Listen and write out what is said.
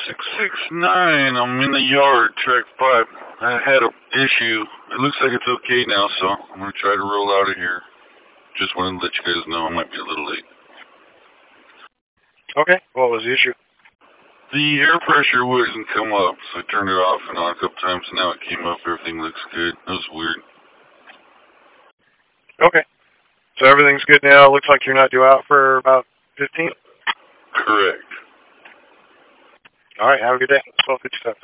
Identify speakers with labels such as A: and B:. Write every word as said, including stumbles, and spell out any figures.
A: six six nine, I'm in the yard, track five. I had an issue. It looks like it's okay now, so I'm going to try to roll out of here. Just wanted to let you guys know I might be a little late.
B: Okay, what was the issue?
A: The air pressure wouldn't come up, so I turned it off and on a couple times, and now it came up. Everything looks good. That was weird.
B: Okay. So everything's good now. Looks like you're not due out for about fifteen?
A: Correct.
B: All right, have a good day. Well, good stuff.